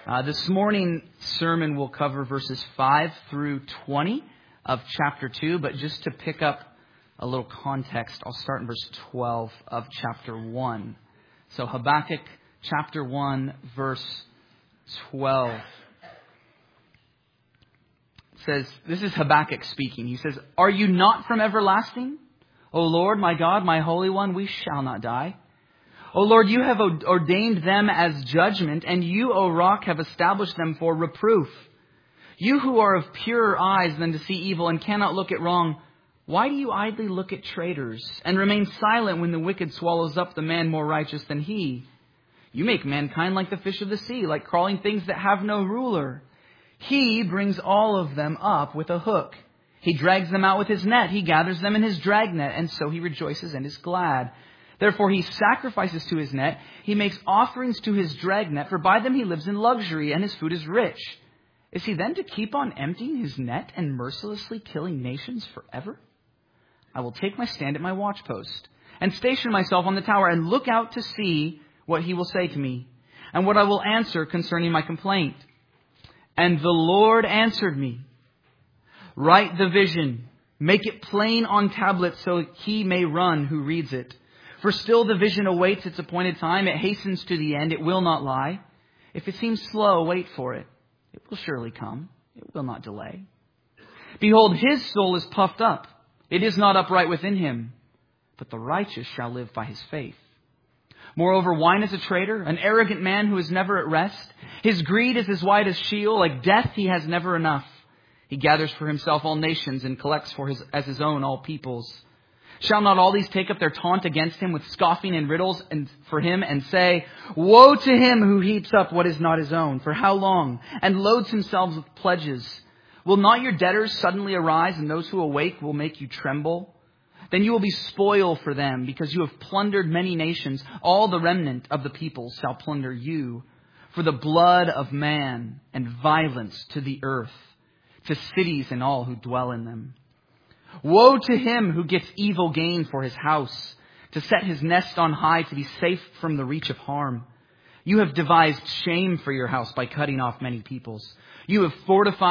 This morning sermon will cover verses 5 through 20 of chapter 2, but just to pick up a little context, I'll start in verse 12 of chapter 1. So Habakkuk chapter 1, verse 12. It says, this is Habakkuk speaking. He says, "Are you not from everlasting? O Lord, my God, my Holy One, we shall not die. O Lord, you have ordained them as judgment, and you, O Rock, have established them for reproof. You who are of purer eyes than to see evil and cannot look at wrong, why do you idly look at traitors and remain silent when the wicked swallows up the man more righteous than he? You make mankind like the fish of the sea, like crawling things that have no ruler. He brings all of them up with a hook. He drags them out with his net. He gathers them in his dragnet, and so he rejoices and is glad. Therefore he sacrifices to his net. He makes offerings to his dragnet, for by them he lives in luxury, and his food is rich. Is he then to keep on emptying his net and mercilessly killing nations forever? I will take my stand at my watchpost, and station myself on the tower, and look out to see what he will say to me, and what I will answer concerning my complaint. And the Lord answered me, write the vision, make it plain on tablets, so he may run who reads it. For still the vision awaits its appointed time. It hastens to the end. It will not lie. If it seems slow, wait for it. It will surely come. It will not delay. Behold, his soul is puffed up. It is not upright within him. But the righteous shall live by his faith. Moreover, wine is a traitor, an arrogant man who is never at rest. His greed is as wide as Sheol. Like death, he has never enough. He gathers for himself all nations and collects as his own all peoples. Shall not all these take up their taunt against him with scoffing and riddles for him and say, woe to him who heaps up what is not his own? For how long? And loads himself with pledges. Will not your debtors suddenly arise, and those who awake will make you tremble? Then you will be spoil for them, because you have plundered many nations. All the remnant of the peoples shall plunder you. For the blood of man and violence to the earth, to cities and all who dwell in them. Woe to him who gets evil gain for his house, to set his nest on high, to be safe from the reach of harm. You have devised shame for your house by cutting off many peoples. You have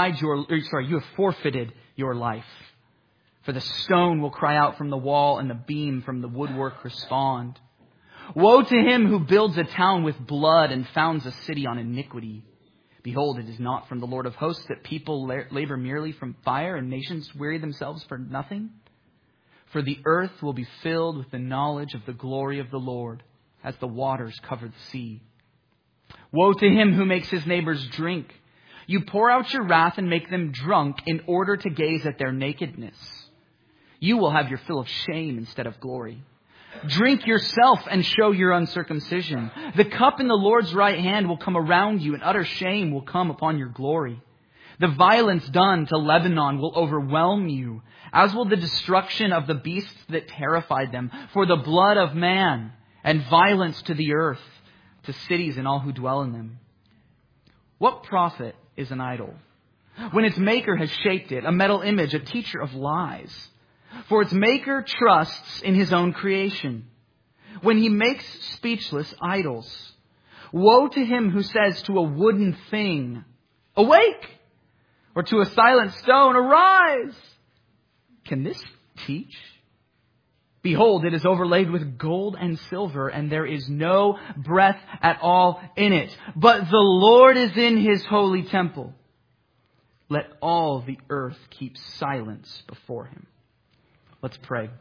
forfeited your life. For the stone will cry out from the wall, and the beam from the woodwork respond. Woe to him who builds a town with blood and founds a city on iniquity. Behold, it is not from the Lord of hosts that people labor merely from fire, and nations weary themselves for nothing. For the earth will be filled with the knowledge of the glory of the Lord, as the waters cover the sea. Woe to him who makes his neighbors drink. You pour out your wrath and make them drunk in order to gaze at their nakedness. You will have your fill of shame instead of glory. Drink yourself and show your uncircumcision. The cup in the Lord's right hand will come around you, and utter shame will come upon your glory. The violence done to Lebanon will overwhelm you, as will the destruction of the beasts that terrified them. For the blood of man and violence to the earth, to cities and all who dwell in them. What profit is an idol, when its maker has shaped it, a metal image, a teacher of lies? For its maker trusts in his own creation, when he makes speechless idols. Woe to him who says to a wooden thing, awake! Or to a silent stone, arise! Can this teach? Behold, it is overlaid with gold and silver, and there is no breath at all in it. But the Lord is in his holy temple. Let all the earth keep silence before him. Let's pray.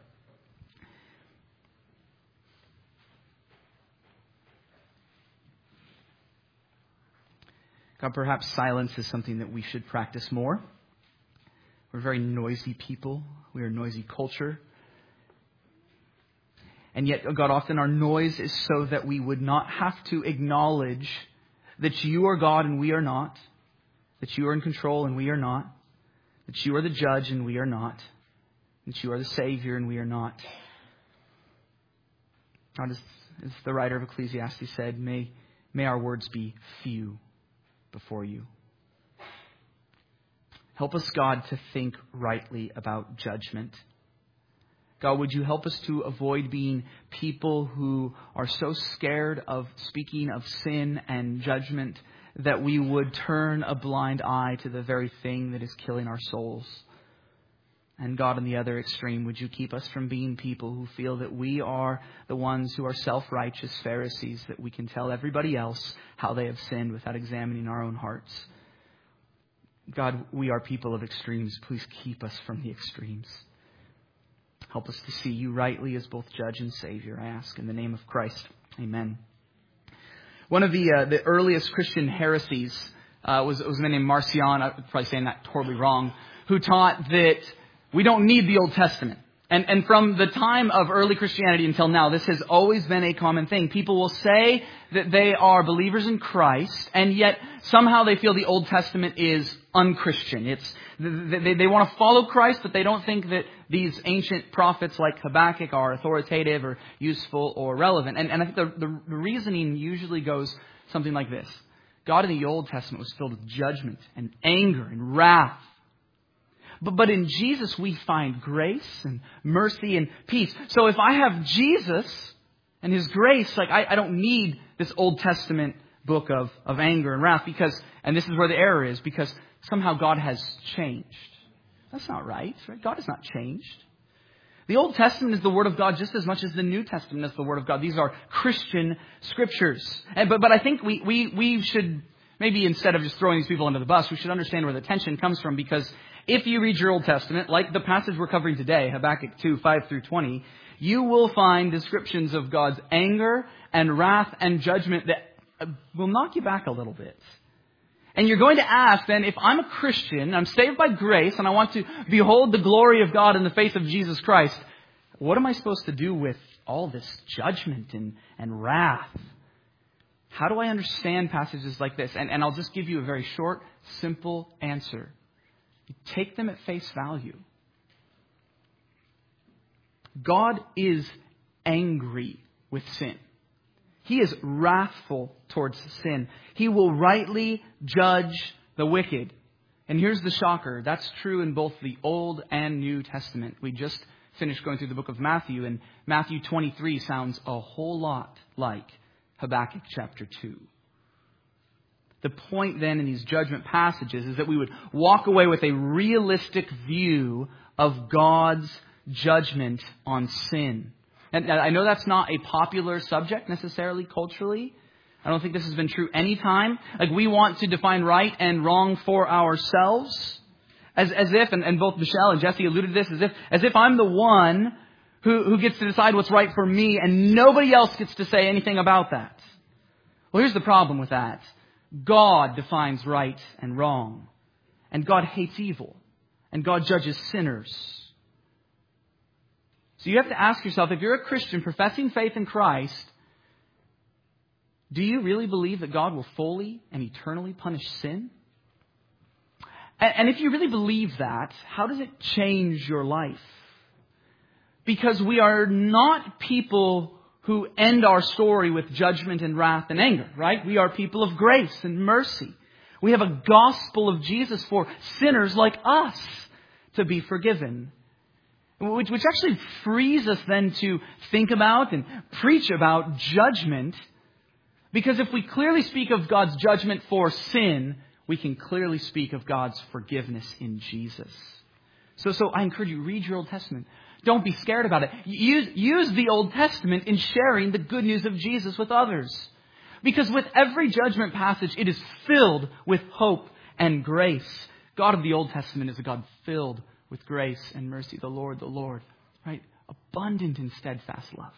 God, perhaps silence is something that we should practice more. We're very noisy people. We are a noisy culture. And yet, God, often our noise is so that we would not have to acknowledge that you are God and we are not. That you are in control and we are not. That you are the judge and we are not. That you are the Savior and we are not. God, as the writer of Ecclesiastes said, may our words be few before you. Help us, God, to think rightly about judgment. God, would you help us to avoid being people who are so scared of speaking of sin and judgment that we would turn a blind eye to the very thing that is killing our souls. And God, on the other extreme, would you keep us from being people who feel that we are the ones who are self-righteous Pharisees, that we can tell everybody else how they have sinned without examining our own hearts. God, we are people of extremes. Please keep us from the extremes. Help us to see you rightly as both Judge and Savior, I ask in the name of Christ. Amen. One of the earliest Christian heresies was a man named Marcion, I'm probably saying that totally wrong, who taught that we don't need the Old Testament. And from the time of early Christianity until now, this has always been a common thing. People will say that they are believers in Christ, and yet somehow they feel the Old Testament is unchristian. They want to follow Christ, but they don't think that these ancient prophets like Habakkuk are authoritative or useful or relevant. And I think the reasoning usually goes something like this. God in the Old Testament was filled with judgment and anger and wrath. But in Jesus, we find grace and mercy and peace. So if I have Jesus and His grace, I don't need this Old Testament book of anger and wrath and this is where the error is, because somehow God has changed. That's not right? God has not changed. The Old Testament is the Word of God just as much as the New Testament is the Word of God. These are Christian scriptures. But I think we should, maybe instead of just throwing these people under the bus, we should understand where the tension comes from, because if you read your Old Testament, like the passage we're covering today, Habakkuk 2, 5 through 20, you will find descriptions of God's anger and wrath and judgment that will knock you back a little bit. And you're going to ask then, if I'm a Christian, I'm saved by grace, and I want to behold the glory of God in the face of Jesus Christ, what am I supposed to do with all this judgment and wrath? How do I understand passages like this? And I'll just give you a very short, simple answer. Take them at face value. God is angry with sin. He is wrathful towards sin. He will rightly judge the wicked. And here's the shocker. That's true in both the Old and New Testament. We just finished going through the book of Matthew, and Matthew 23 sounds a whole lot like Habakkuk chapter 2. The point then in these judgment passages is that we would walk away with a realistic view of God's judgment on sin. And I know that's not a popular subject necessarily culturally. I don't think this has been true any time. Like, we want to define right and wrong for ourselves. As if, and both Michelle and Jesse alluded to this, as if I'm the one who gets to decide what's right for me and nobody else gets to say anything about that. Well, here's the problem with that. God defines right and wrong. And God hates evil. And God judges sinners. So you have to ask yourself, if you're a Christian professing faith in Christ, do you really believe that God will fully and eternally punish sin? And if you really believe that, how does it change your life? Because we are not people who end our story with judgment and wrath and anger, right? We are people of grace and mercy. We have a gospel of Jesus for sinners like us to be forgiven. Which actually frees us then to think about and preach about judgment. Because if we clearly speak of God's judgment for sin, we can clearly speak of God's forgiveness in Jesus. So I encourage you, read your Old Testament. Don't be scared about it. Use the Old Testament in sharing the good news of Jesus with others. Because with every judgment passage, it is filled with hope and grace. God of the Old Testament is a God filled with grace and mercy. The Lord, right? Abundant in steadfast love.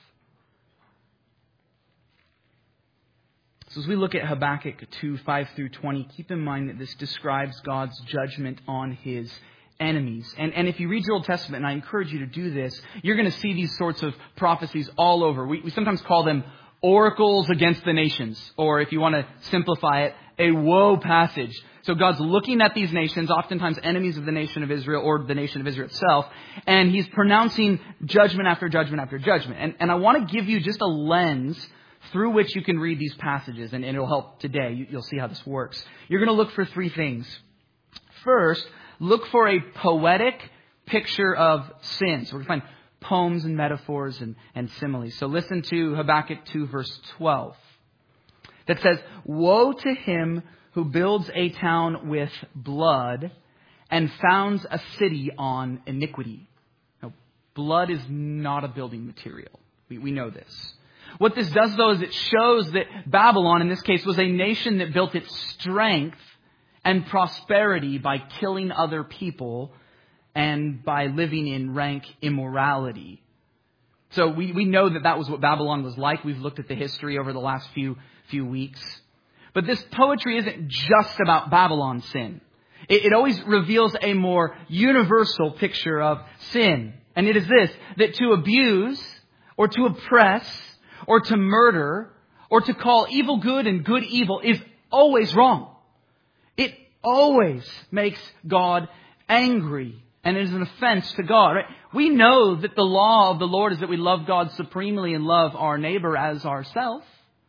So as we look at Habakkuk 2, 5 through 20, keep in mind that this describes God's judgment on His enemies. And if you read your Old Testament, and I encourage you to do this, you're going to see these sorts of prophecies all over. We sometimes call them oracles against the nations. Or if you want to simplify it, a woe passage. So God's looking at these nations, oftentimes enemies of the nation of Israel or the nation of Israel itself, and He's pronouncing judgment after judgment after judgment. And I want to give you just a lens through which you can read these passages, and it'll help today. You'll see how this works. You're going to look for three things. First, look for a poetic picture of sin. So we're going to find poems and metaphors and similes. So listen to Habakkuk 2, verse 12. That says, "Woe to him who builds a town with blood and founds a city on iniquity. Now, blood is not a building material. We know this. What this does, though, is it shows that Babylon, in this case, was a nation that built its strength and prosperity by killing other people and by living in rank immorality. So we know that was what Babylon was like. We've looked at the history over the last few weeks. But this poetry isn't just about Babylon's sin. It always reveals a more universal picture of sin. And it is this, that to abuse or to oppress or to murder or to call evil good and good evil is always wrong. It always makes God angry and is an offense to God. Right? We know that the law of the Lord is that we love God supremely and love our neighbor as ourselves.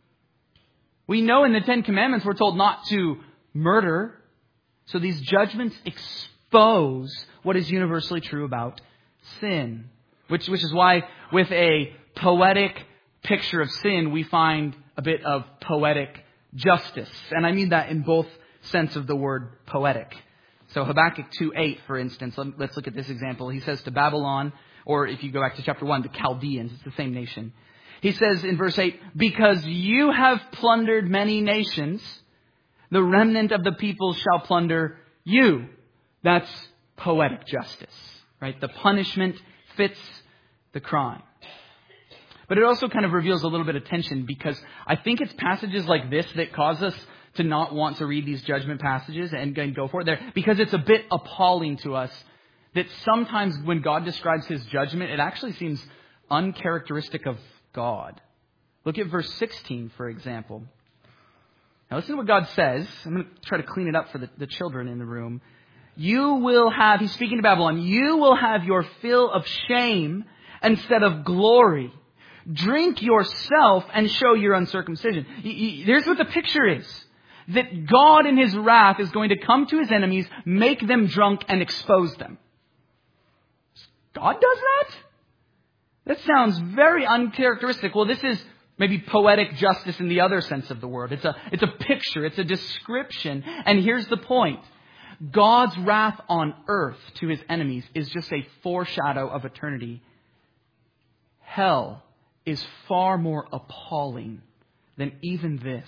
We know in the Ten Commandments we're told not to murder. So these judgments expose what is universally true about sin. Which is why with a poetic picture of sin, we find a bit of poetic justice. And I mean that in both sense of the word poetic. So Habakkuk 2:8, for instance, let's look at this example. He says to Babylon, or if you go back to chapter 1, the Chaldeans, it's the same nation. He says in verse 8, because you have plundered many nations, the remnant of the people shall plunder you. That's poetic justice, right? The punishment fits the crime. But it also kind of reveals a little bit of tension, because I think it's passages like this that cause us to not want to read these judgment passages and go for it there, because it's a bit appalling to us that sometimes when God describes his judgment, it actually seems uncharacteristic of God. Look at verse 16, for example. Now listen to what God says. I'm going to try to clean it up for the children in the room. You will have, he's speaking to Babylon, you will have your fill of shame instead of glory. Drink yourself and show your uncircumcision. Here's what the picture is. That God in his wrath is going to come to his enemies, make them drunk, and expose them. God does that? That sounds very uncharacteristic. Well, this is maybe poetic justice in the other sense of the word. It's a picture. It's a description. And here's the point. God's wrath on earth to his enemies is just a foreshadow of eternity. Hell is far more appalling than even this.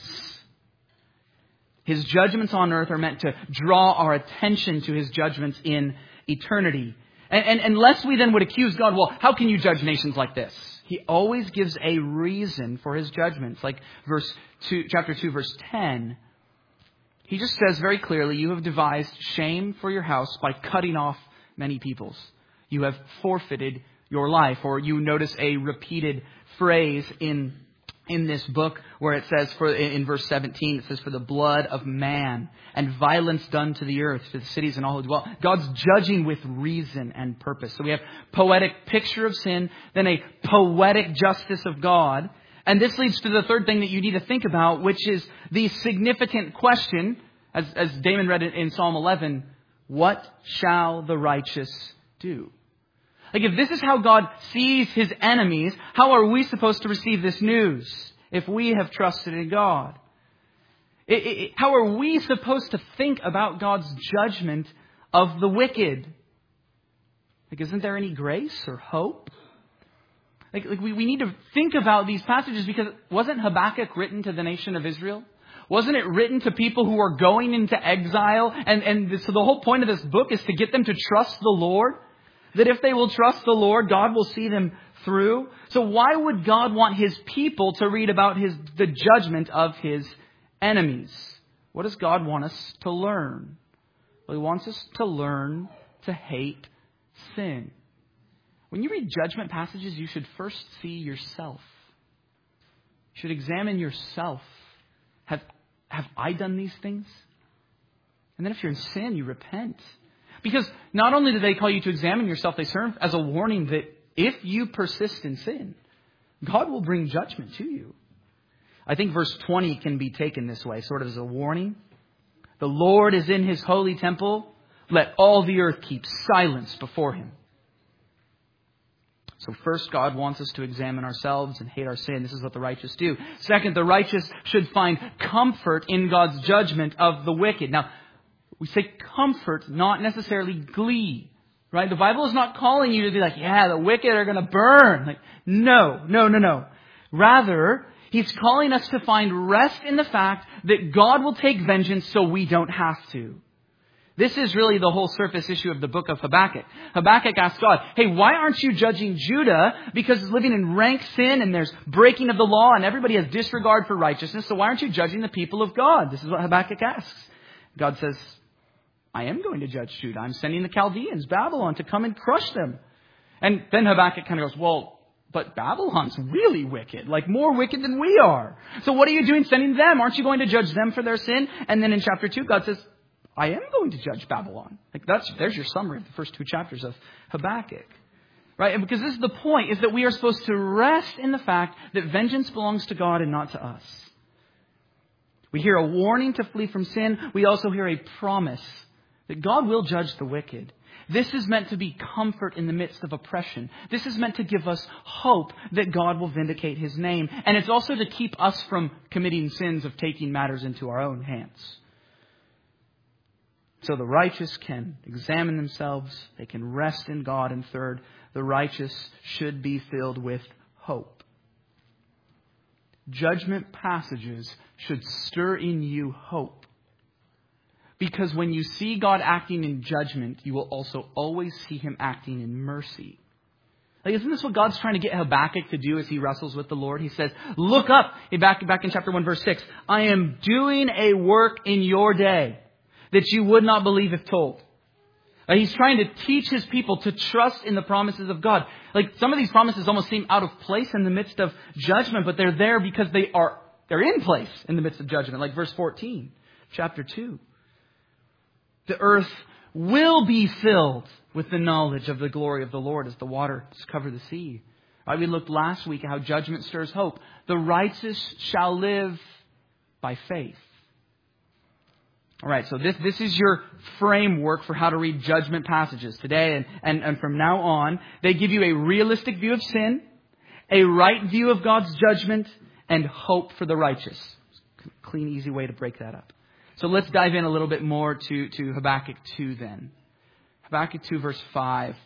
His judgments on earth are meant to draw our attention to his judgments in eternity. And unless we then would accuse God, well, how can you judge nations like this? He always gives a reason for his judgments. Like chapter 2, verse 10. He just says very clearly, you have devised shame for your house by cutting off many peoples. You have forfeited your life. Or you notice a repeated phrase in this book where it says, in verse 17, it says, for the blood of man and violence done to the earth, to the cities and all who dwell. God's judging with reason and purpose. So we have poetic picture of sin, then a poetic justice of God. And this leads to the third thing that you need to think about, which is the significant question, as Damon read it in Psalm 11, what shall the righteous do? Like, if this is how God sees his enemies, how are we supposed to receive this news if we have trusted in God? How are we supposed to think about God's judgment of the wicked? Like, isn't there any grace or hope? Like we need to think about these passages, because wasn't Habakkuk written to the nation of Israel? Wasn't it written to people who are going into exile? So the whole point of this book is to get them to trust the Lord. That if they will trust the Lord, God will see them through. So why would God want his people to read about the judgment of his enemies? What does God want us to learn? Well, he wants us to learn to hate sin. When you read judgment passages, you should first see yourself. You should examine yourself. Have I done these things? And then if you're in sin, you repent. Because not only do they call you to examine yourself, they serve as a warning that if you persist in sin, God will bring judgment to you. I think verse 20 can be taken this way, sort of as a warning. The Lord is in his holy temple. Let all the earth keep silence before him. So first, God wants us to examine ourselves and hate our sin. This is what the righteous do. Second, the righteous should find comfort in God's judgment of the wicked. Now, we say comfort, not necessarily glee. Right? The Bible is not calling you to be like, yeah, the wicked are going to burn. Like, no. Rather, He's calling us to find rest in the fact that God will take vengeance so we don't have to. This is really the whole surface issue of the book of Habakkuk. Habakkuk asks God, hey, why aren't you judging Judah? Because it's living in rank sin and there's breaking of the law and everybody has disregard for righteousness. So why aren't you judging the people of God? This is what Habakkuk asks. God says, I am going to judge Judah. I'm sending the Chaldeans, Babylon, to come and crush them. And then Habakkuk kind of goes, well, but Babylon's really wicked, like more wicked than we are. So what are you doing sending them? Aren't you going to judge them for their sin? And then in chapter 2, God says, I am going to judge Babylon. Like there's your summary of the first 2 chapters of Habakkuk. Right? And because this is the point, is that we are supposed to rest in the fact that vengeance belongs to God and not to us. We hear a warning to flee from sin. We also hear a promise that God will judge the wicked. This is meant to be comfort in the midst of oppression. This is meant to give us hope that God will vindicate His name. And it's also to keep us from committing sins of taking matters into our own hands. So the righteous can examine themselves. They can rest in God. And third, the righteous should be filled with hope. Judgment passages should stir in you hope. Because when you see God acting in judgment, you will also always see Him acting in mercy. Like, isn't this what God's trying to get Habakkuk to do as he wrestles with the Lord? He says, look up. Back in chapter 1, verse 6. I am doing a work in your day that you would not believe if told. He's trying to teach his people to trust in the promises of God. Like, some of these promises almost seem out of place in the midst of judgment, but they're there because they're in place in the midst of judgment. Like verse 14, chapter 2. The earth will be filled with the knowledge of the glory of the Lord as the waters cover the sea. Right, we looked last week at how judgment stirs hope. The righteous shall live by faith. All right, so this is your framework for how to read judgment passages today. And from now on, they give you a realistic view of sin, a right view of God's judgment, and hope for the righteous. Clean, easy way to break that up. So let's dive in a little bit more to Habakkuk 2 then. Habakkuk 2 verse 5.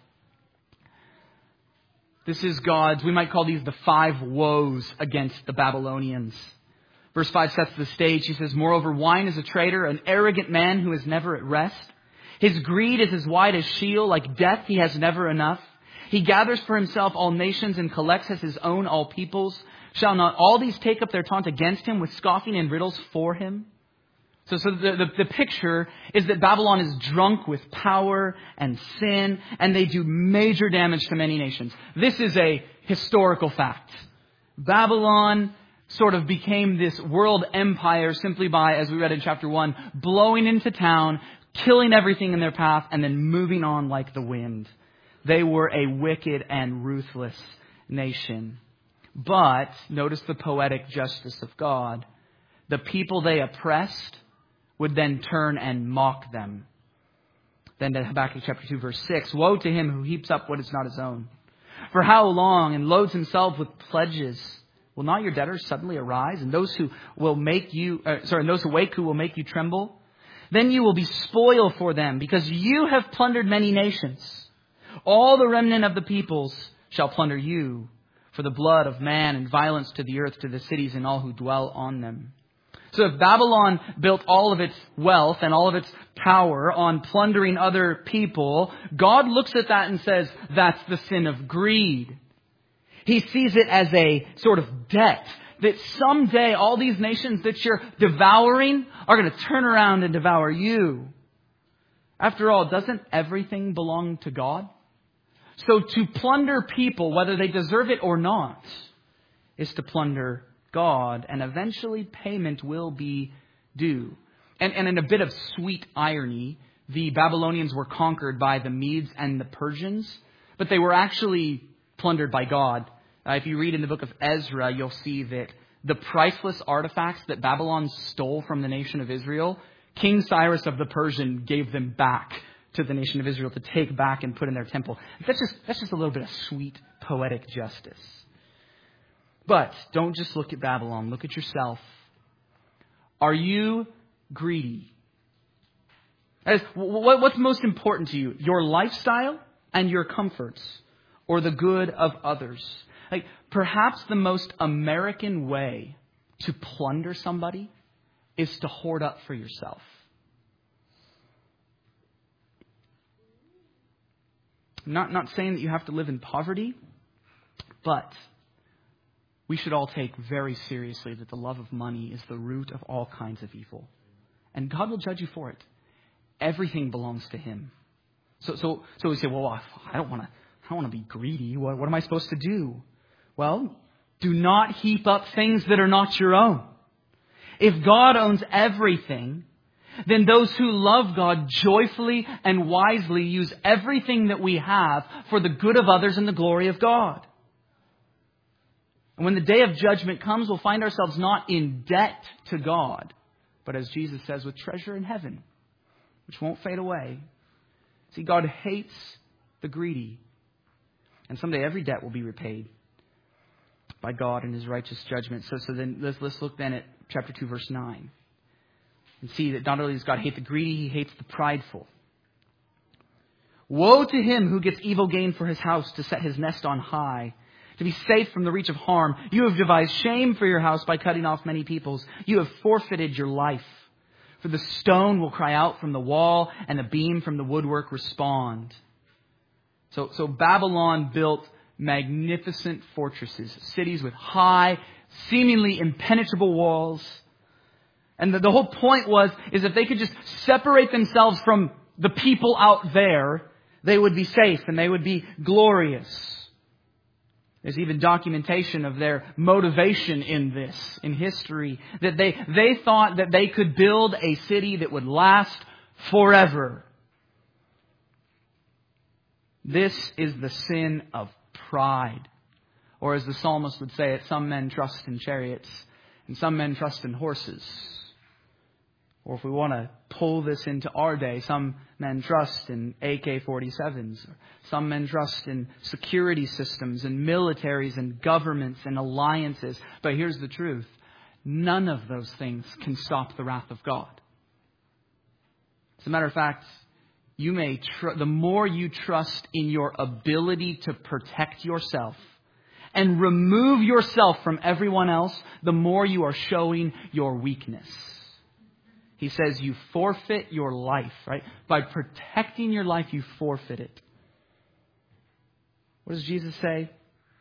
This is God's, we might call these the 5 woes against the Babylonians. Verse 5 sets the stage. He says, moreover, wine is a traitor, an arrogant man who is never at rest. His greed is as wide as Sheol, like death he has never enough. He gathers for himself all nations and collects as his own all peoples. Shall not all these take up their taunt against him with scoffing and riddles for him? So the picture is that Babylon is drunk with power and sin, and they do major damage to many nations. This is a historical fact. Babylon sort of became this world empire simply by, as we read in chapter 1, blowing into town, killing everything in their path, and then moving on like the wind. They were a wicked and ruthless nation. But, notice the poetic justice of God. The people they oppressed would then turn and mock them. Then to Habakkuk chapter 2 verse 6. Woe to him who heaps up what is not his own. For how long, and loads himself with pledges. Will not your debtors suddenly arise, and those who will make you, and those who wake who will make you tremble? Then you will be spoil for them, because you have plundered many nations. All the remnant of the peoples shall plunder you, for the blood of man and violence to the earth, to the cities and all who dwell on them. So if Babylon built all of its wealth and all of its power on plundering other people, God looks at that and says, that's the sin of greed. He sees it as a sort of debt that someday all these nations that you're devouring are going to turn around and devour you. After all, doesn't everything belong to God? So to plunder people, whether they deserve it or not, is to plunder God, and eventually payment will be due. And in a bit of sweet irony, the Babylonians were conquered by the Medes and the Persians, but they were actually plundered by God. If you read in the book of Ezra, you'll see that the priceless artifacts that Babylon stole from the nation of Israel, King Cyrus of the Persian gave them back to the nation of Israel to take back and put in their temple. That's just a little bit of sweet, poetic justice. But don't just look at Babylon. Look at yourself. Are you greedy? What's most important to you? Your lifestyle and your comforts, or the good of others? Like, perhaps the most American way to plunder somebody is to hoard up for yourself. I'm not saying that you have to live in poverty, but we should all take very seriously that the love of money is the root of all kinds of evil. And God will judge you for it. Everything belongs to Him. So we say, well, I don't want to be greedy. What am I supposed to do? Well, do not heap up things that are not your own. If God owns everything, then those who love God joyfully and wisely use everything that we have for the good of others and the glory of God. And when the day of judgment comes, we'll find ourselves not in debt to God, but as Jesus says, with treasure in heaven, which won't fade away. See, God hates the greedy. And someday every debt will be repaid by God in His righteous judgment. So then let's look then at chapter 2, verse 9. And see that not only does God hate the greedy, He hates the prideful. Woe to him who gets evil gain for his house, to set his nest on high, to be safe from the reach of harm. You have devised shame for your house by cutting off many peoples. You have forfeited your life. For the stone will cry out from the wall, and the beam from the woodwork respond. So Babylon built magnificent fortresses, cities with high, seemingly impenetrable walls. And the whole point is if they could just separate themselves from the people out there, they would be safe and they would be glorious. There's even documentation of their motivation in this, in history, that they thought that they could build a city that would last forever. This is the sin of pride. Or as the psalmist would say it, some men trust in chariots and some men trust in horses. Or if we want to pull this into our day, some men trust in AK-47s. Some men trust in security systems and militaries and governments and alliances. But here's the truth. None of those things can stop the wrath of God. As a matter of fact, the more you trust in your ability to protect yourself and remove yourself from everyone else, the more you are showing your weakness. He says you forfeit your life, right? By protecting your life, you forfeit it. What does Jesus say?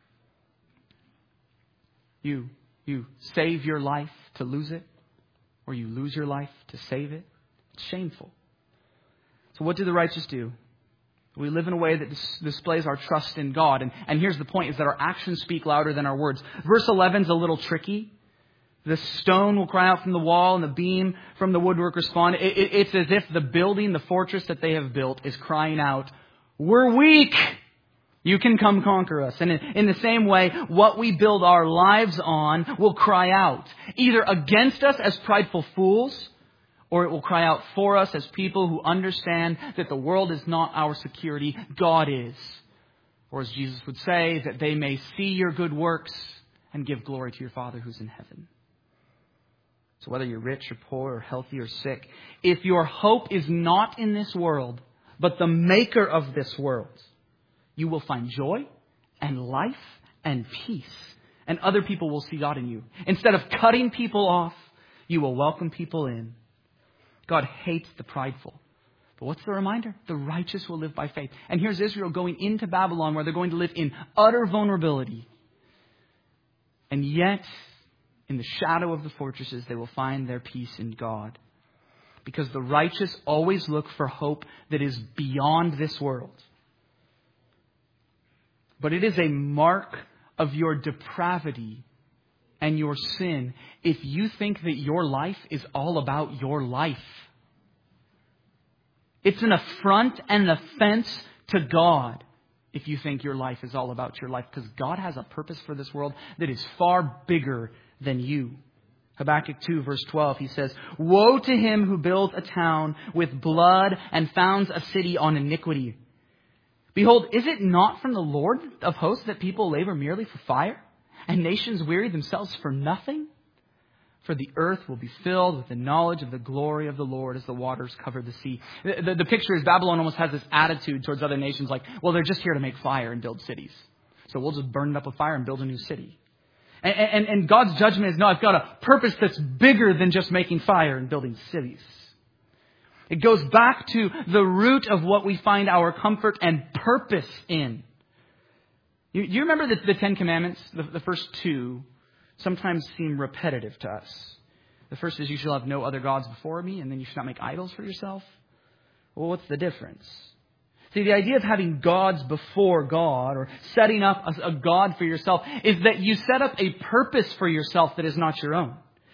You save your life to lose it, or you lose your life to save it. It's shameful. So what do the righteous do? We live in a way that displays our trust in God. And here's the point, is that our actions speak louder than our words. Verse 11 is a little tricky. The stone will cry out from the wall and the beam from the woodwork respond. It's as if the building, the fortress that they have built is crying out, we're weak. You can come conquer us. And in the same way, what we build our lives on will cry out, either against us as prideful fools, or it will cry out for us as people who understand that the world is not our security, God is. Or as Jesus would say, that they may see your good works and give glory to your Father who's in heaven. So whether you're rich or poor or healthy or sick, if your hope is not in this world, but the maker of this world, you will find joy and life and peace. And other people will see God in you. Instead of cutting people off, you will welcome people in. God hates the prideful. But what's the reminder? The righteous will live by faith. And here's Israel going into Babylon, where they're going to live in utter vulnerability. And yet, in the shadow of the fortresses, they will find their peace in God. Because the righteous always look for hope that is beyond this world. But it is a mark of your depravity and your sin if you think that your life is all about your life. It's an affront and an offense to God if you think your life is all about your life. Because God has a purpose for this world that is far bigger than you. Habakkuk 2 verse 12, he says, "Woe to him who builds a town with blood and founds a city on iniquity. Behold, is it not from the Lord of hosts that people labor merely for fire, and nations weary themselves for nothing? For the earth will be filled with the knowledge of the glory of the Lord as the waters cover the sea." The picture is Babylon almost has this attitude towards other nations like, well, they're just here to make fire and build cities. So we'll just burn it up with fire and build a new city. And God's judgment is, no, I've got a purpose that's bigger than just making fire and building cities. It goes back to the root of what we find our comfort and purpose in. You remember the Ten Commandments? The first two sometimes seem repetitive to us. The first is, you shall have no other gods before me, and then you shall not make idols for yourself. Well, what's the difference? See, the idea of having gods before God, or setting up a God for yourself, is that you set up a purpose for yourself that is not your own.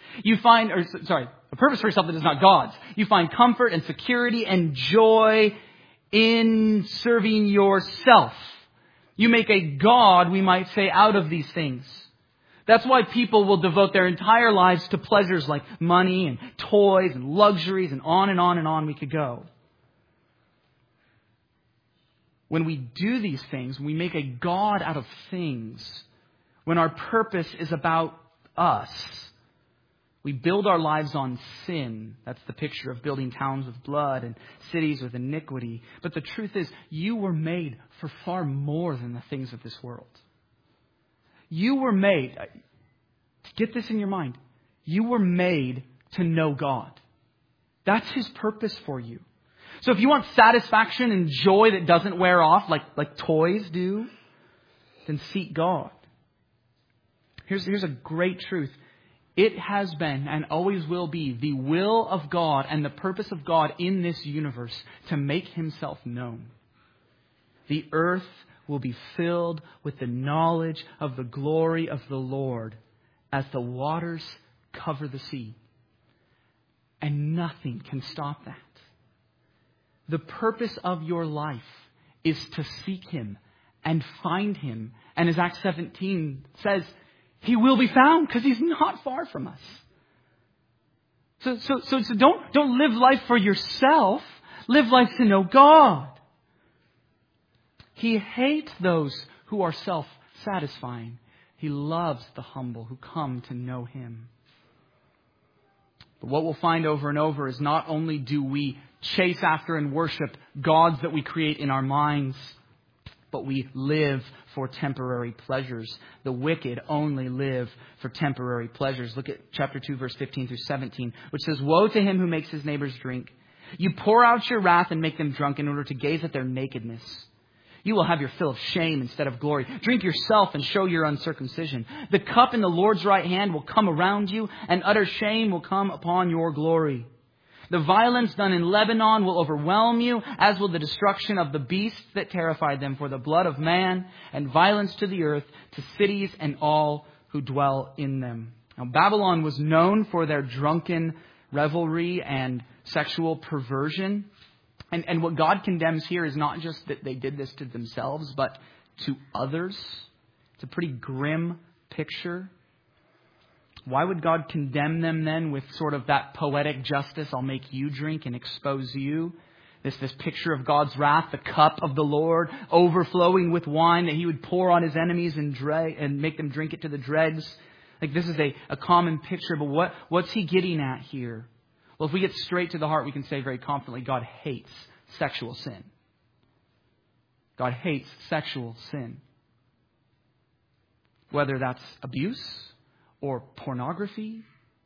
A purpose for yourself that is not God's. You find comfort and security and joy in serving yourself. You make a God, we might say, out of these things. That's why people will devote their entire lives to pleasures like money and toys and luxuries and on and on and on we could go. When we do these things, we make a God out of things. When our purpose is about us, we build our lives on sin. That's the picture of building towns with blood and cities with iniquity. But the truth is, you were made for far more than the things of this world. You were made, get this in your mind, you were made to know God. That's His purpose for you. So if you want satisfaction and joy that doesn't wear off like toys do, then seek God. Here's a great truth. It has been and always will be the will of God and the purpose of God in this universe to make Himself known. The earth will be filled with the knowledge of the glory of the Lord as the waters cover the sea. And nothing can stop that. The purpose of your life is to seek Him and find Him. And as Acts 17 says, He will be found because He's not far from us. So don't live life for yourself. Live life to know God. He hates those who are self-satisfying. He loves the humble who come to know Him. But what we'll find over and over is not only do we chase after and worship gods that we create in our minds, but we live for temporary pleasures. The wicked only live for temporary pleasures. Look at chapter 2, verse 15 through 17, which says, "Woe to him who makes his neighbors drink. You pour out your wrath and make them drunk in order to gaze at their nakedness. You will have your fill of shame instead of glory. Drink yourself and show your uncircumcision. The cup in the Lord's right hand will come around you, and utter shame will come upon your glory. The violence done in Lebanon will overwhelm you, as will the destruction of the beasts that terrified them, for the blood of man and violence to the earth, to cities and all who dwell in them." Now, Babylon was known for their drunken revelry and sexual perversion. And what God condemns here is not just that they did this to themselves, but to others. It's a pretty grim picture. Why would God condemn them then with sort of that poetic justice? I'll make you drink and expose you. This picture of God's wrath, the cup of the Lord overflowing with wine that He would pour on His enemies and make them drink it to the dregs. Like, this is a common picture, but what's He getting at here? Well, if we get straight to the heart, we can say very confidently, God hates sexual sin. God hates sexual sin. Whether that's abuse, or pornography,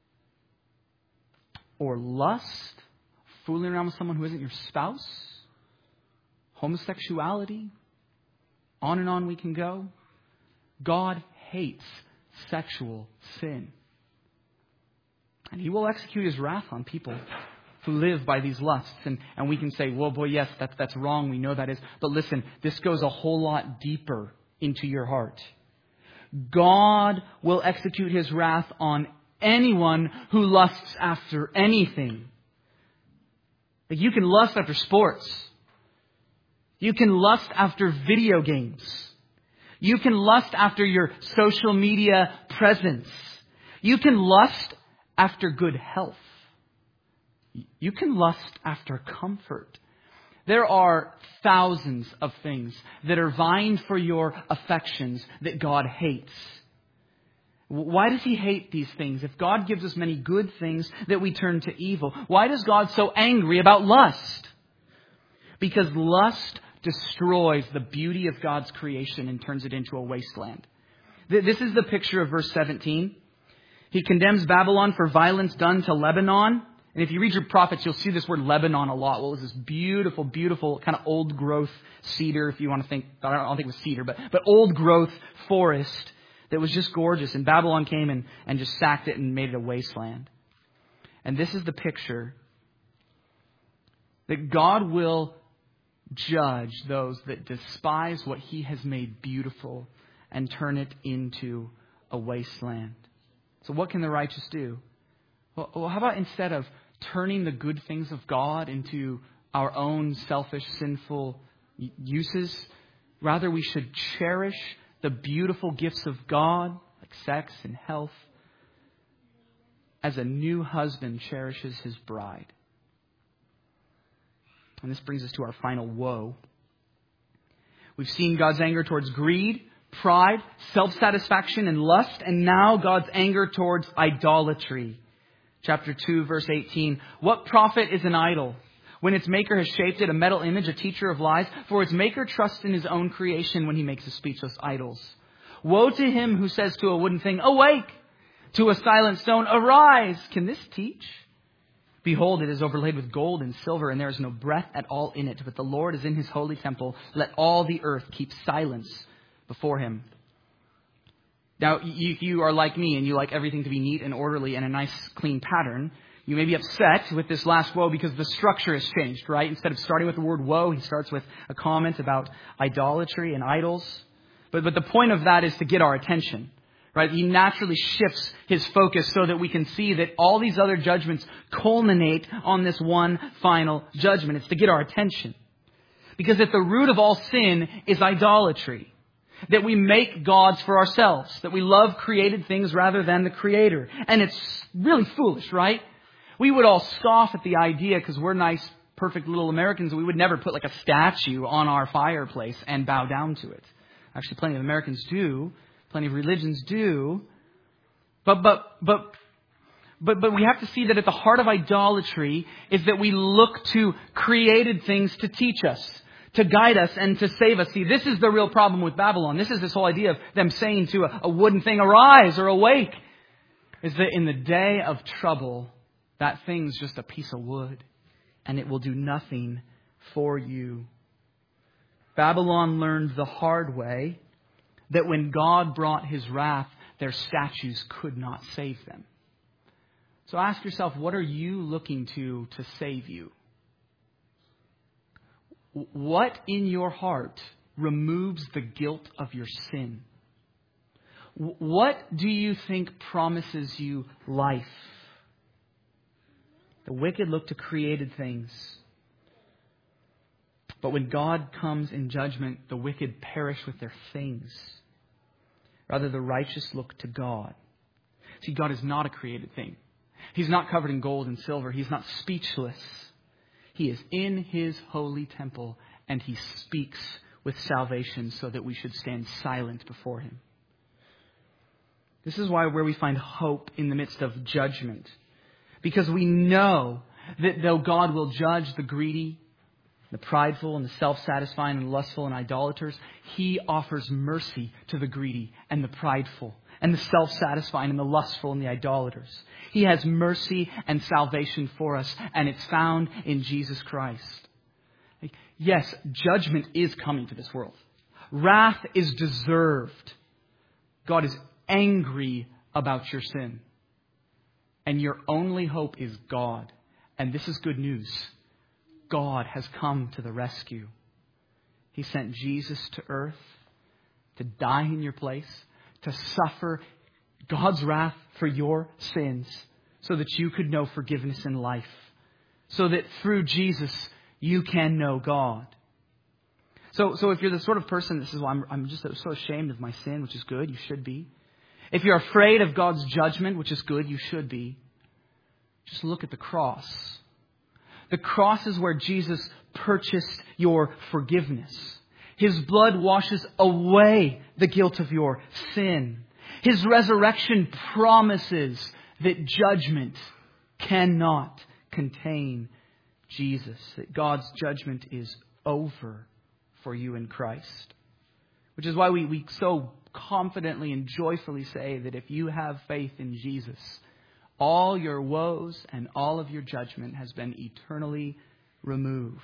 or lust, fooling around with someone who isn't your spouse, homosexuality, on and on we can go. God hates sexual sin. And He will execute His wrath on people who live by these lusts. And we can say, well, boy, yes, that's wrong. We know that is. But listen, this goes a whole lot deeper into your heart. God will execute His wrath on anyone who lusts after anything. Like, you can lust after sports. You can lust after video games. You can lust after your social media presence. You can lust after good health. You can lust after comfort. There are thousands of things that are vying for your affections that God hates. Why does He hate these things? If God gives us many good things that we turn to evil, why is God so angry about lust? Because lust destroys the beauty of God's creation and turns it into a wasteland. This is the picture of verse 17. He condemns Babylon for violence done to Lebanon. And if you read your prophets, you'll see this word Lebanon a lot. Well, it was this beautiful, beautiful kind of old growth cedar, if you want to think, I don't think it was cedar, but old growth forest that was just gorgeous. And Babylon came and just sacked it and made it a wasteland. And this is the picture that God will judge those that despise what He has made beautiful and turn it into a wasteland. So what can the righteous do? Well, how about instead of turning the good things of God into our own selfish, sinful uses, rather we should cherish the beautiful gifts of God, like sex and health, as a new husband cherishes his bride. And this brings us to our final woe. We've seen God's anger towards greed, pride, self-satisfaction, and lust, and now God's anger towards idolatry. Chapter 2, verse 18. What profit is an idol when its maker has shaped it, a metal image, a teacher of lies? For its maker trusts in his own creation when he makes his speechless idols. Woe to him who says to a wooden thing, awake! To a silent stone, arise! Can this teach? Behold, it is overlaid with gold and silver, and there is no breath at all in it. But the Lord is in His holy temple. Let all the earth keep silence before Him. Now, you are like me, and you like everything to be neat and orderly and a nice, clean pattern. You may be upset with this last woe because the structure has changed, right? Instead of starting with the word woe, he starts with a comment about idolatry and idols. But the point of that is to get our attention, right? He naturally shifts his focus so that we can see that all these other judgments culminate on this one final judgment. It's to get our attention. Because at the root of all sin is idolatry. That we make gods for ourselves. That we love created things rather than the Creator. And it's really foolish, right? We would all scoff at the idea because we're nice, perfect little Americans. We would never put like a statue on our fireplace and bow down to it. Actually, plenty of Americans do. Plenty of religions do. But we have to see that at the heart of idolatry is that we look to created things to teach us, to guide us, and to save us. See, this is the real problem with Babylon. This is this whole idea of them saying to a wooden thing, arise or awake, is that in the day of trouble, that thing's just a piece of wood, and it will do nothing for you. Babylon learned the hard way that when God brought His wrath, their statues could not save them. So ask yourself, what are you looking to save you? What in your heart removes the guilt of your sin? What do you think promises you life? The wicked look to created things. But when God comes in judgment, the wicked perish with their things. Rather, the righteous look to God. See, God is not a created thing. He's not covered in gold and silver. He's not speechless. He is in His holy temple, and He speaks with salvation so that we should stand silent before Him. This is where we find hope in the midst of judgment. Because we know that though God will judge the greedy, the prideful, and the self-satisfying, and lustful, and idolaters, He offers mercy to the greedy, and the prideful, and the self-satisfying, and the lustful, and the idolaters. He has mercy and salvation for us, and it's found in Jesus Christ. Yes, judgment is coming to this world. Wrath is deserved. God is angry about your sin. And your only hope is God. And this is good news. God has come to the rescue. He sent Jesus to earth to die in your place, to suffer God's wrath for your sins, so that you could know forgiveness in life, so that through Jesus you can know God. So if you're the sort of person that says, well, I'm just so ashamed of my sin, which is good, you should be. If you're afraid of God's judgment, which is good, you should be. Just look at the cross. The cross is where Jesus purchased your forgiveness. His blood washes away the guilt of your sin. His resurrection promises that judgment cannot contain Jesus, that God's judgment is over for you in Christ. Which is why we so confidently and joyfully say that if you have faith in Jesus, all your woes and all of your judgment has been eternally removed.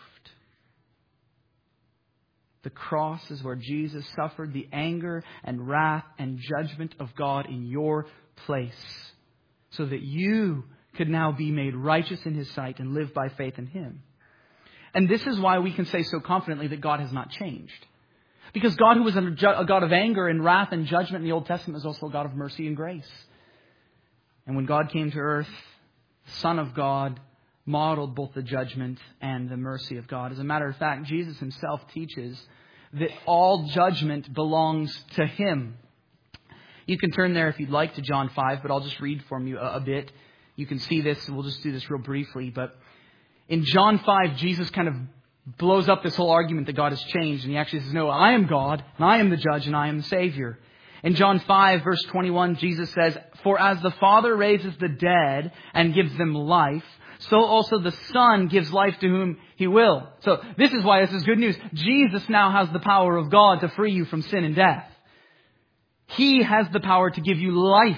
The cross is where Jesus suffered the anger and wrath and judgment of God in your place, so that you could now be made righteous in His sight and live by faith in Him. And this is why we can say so confidently that God has not changed. Because God, who was a God of anger and wrath and judgment in the Old Testament, is also a God of mercy and grace. And when God came to earth, the Son of God modeled both the judgment and the mercy of God. As a matter of fact, Jesus Himself teaches that all judgment belongs to Him. You can turn there if you'd like to John 5, but I'll just read for you a bit. You can see this, and we'll just do this real briefly. But in John 5, Jesus kind of blows up this whole argument that God has changed. And He actually says, no, I am God, and I am the judge, and I am the Savior. In John 5, verse 21, Jesus says, for as the Father raises the dead and gives them life, so also the Son gives life to whom He will. So this is why this is good news. Jesus now has the power of God to free you from sin and death. He has the power to give you life.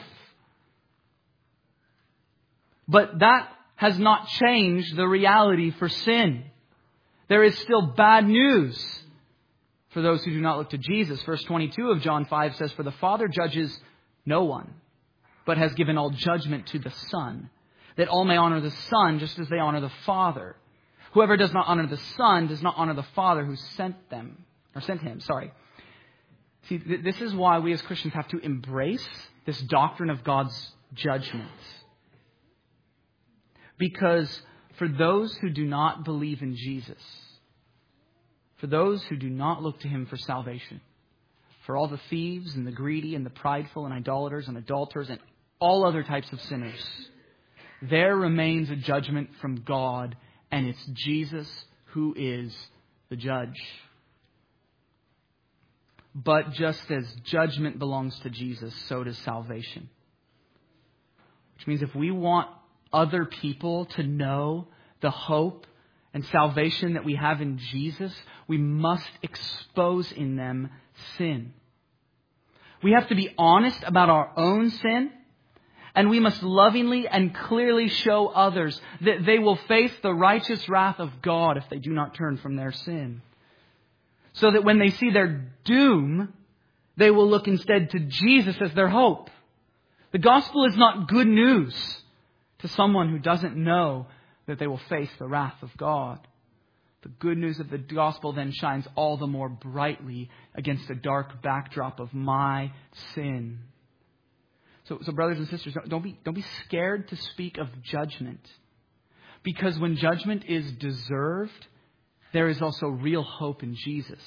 But that has not changed the reality for sin. There is still bad news for those who do not look to Jesus. Verse 22 of John 5 says, for the Father judges no one, but has given all judgment to the Son, that all may honor the Son just as they honor the Father. Whoever does not honor the Son does not honor the Father who sent him. See, this is why we as Christians have to embrace this doctrine of God's judgment. Because for those who do not believe in Jesus, for those who do not look to Him for salvation, for all the thieves and the greedy and the prideful and idolaters and adulterers and all other types of sinners, there remains a judgment from God, and it's Jesus who is the judge. But just as judgment belongs to Jesus, so does salvation. Which means if we want other people to know the hope and salvation that we have in Jesus, we must expose in them sin. We have to be honest about our own sin, and we must lovingly and clearly show others that they will face the righteous wrath of God if they do not turn from their sin. So that when they see their doom, they will look instead to Jesus as their hope. The gospel is not good news to someone who doesn't know that they will face the wrath of God. The good news of the gospel then shines all the more brightly against a dark backdrop of my sin. So brothers and sisters, don't be scared to speak of judgment. Because when judgment is deserved, there is also real hope in Jesus.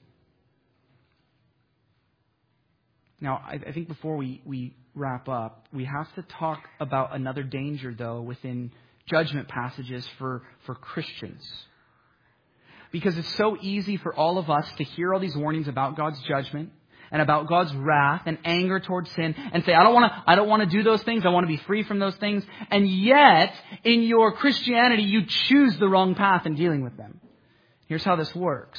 Now, I think before we wrap up, we have to talk about another danger, though, within judgment passages for Christians. Because it's so easy for all of us to hear all these warnings about God's judgment and about God's wrath and anger towards sin and say, I don't want to do those things. I want to be free from those things. And yet, in your Christianity, you choose the wrong path in dealing with them. Here's how this works.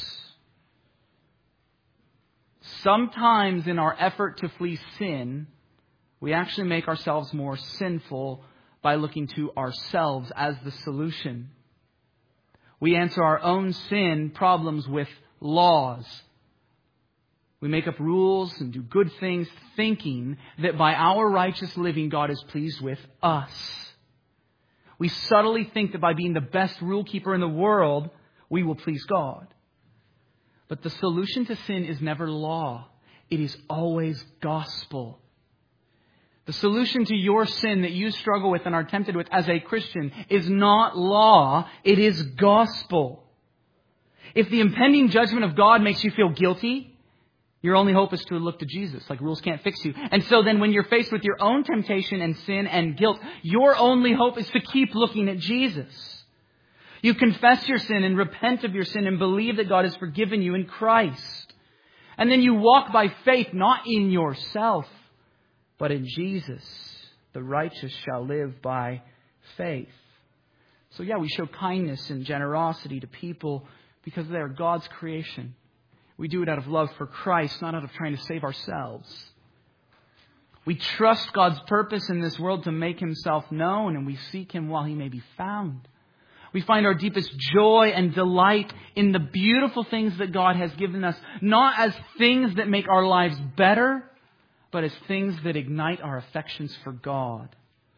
Sometimes in our effort to flee sin, we actually make ourselves more sinful by looking to ourselves as the solution. We answer our own sin problems with laws. We make up rules and do good things thinking that by our righteous living, God is pleased with us. We subtly think that by being the best rule keeper in the world, we will please God. But the solution to sin is never law. It is always gospel. The solution to your sin that you struggle with and are tempted with as a Christian is not law. It is gospel. If the impending judgment of God makes you feel guilty, Your only hope is to look to Jesus. Like rules can't fix you. And so then when you're faced with your own temptation and sin and guilt, your only hope is to keep looking at Jesus. You confess your sin and repent of your sin and believe that God has forgiven you in Christ. And then you walk by faith, not in yourself, but in Jesus. The righteous shall live by faith. So yeah, we show kindness and generosity to people because they are God's creation. We do it out of love for Christ, not out of trying to save ourselves. We trust God's purpose in this world to make Himself known, and we seek Him while He may be found. We find our deepest joy and delight in the beautiful things that God has given us, not as things that make our lives better, but as things that ignite our affections for God.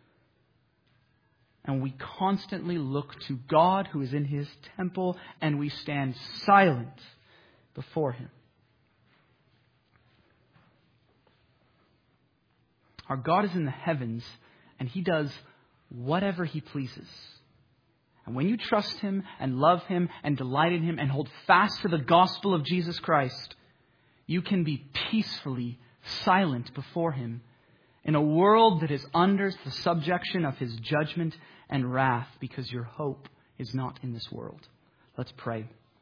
And we constantly look to God who is in His temple, and we stand silent before Him. Our God is in the heavens, and He does whatever He pleases. And when you trust Him and love Him and delight in Him and hold fast to the gospel of Jesus Christ, you can be peacefully silent before Him in a world that is under the subjection of His judgment and wrath, because your hope is not in this world. Let's pray.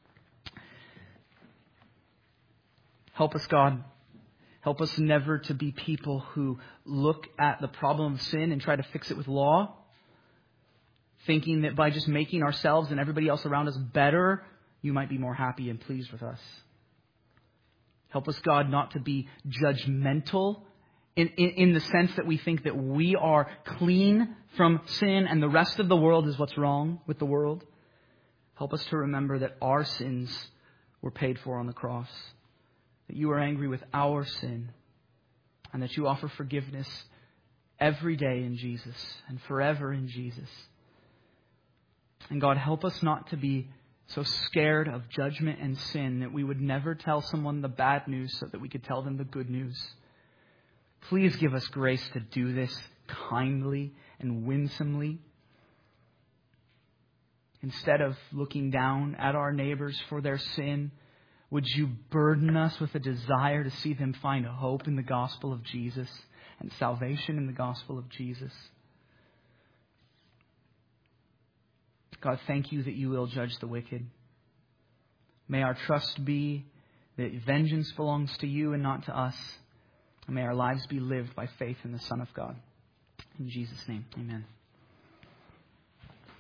Help us, God. Help us never to be people who look at the problem of sin and try to fix it with law, thinking that by just making ourselves and everybody else around us better, you might be more happy and pleased with us. Help us, God, not to be judgmental in the sense that we think that we are clean from sin and the rest of the world is what's wrong with the world. Help us to remember that our sins were paid for on the cross, that you are angry with our sin, and that you offer forgiveness every day in Jesus and forever in Jesus. And God, help us not to be so scared of judgment and sin that we would never tell someone the bad news so that we could tell them the good news. Please give us grace to do this kindly and winsomely. Instead of looking down at our neighbors for their sin, would you burden us with a desire to see them find hope in the gospel of Jesus and salvation in the gospel of Jesus? God, thank you that you will judge the wicked. May our trust be that vengeance belongs to you and not to us. And may our lives be lived by faith in the Son of God. In Jesus' name, amen.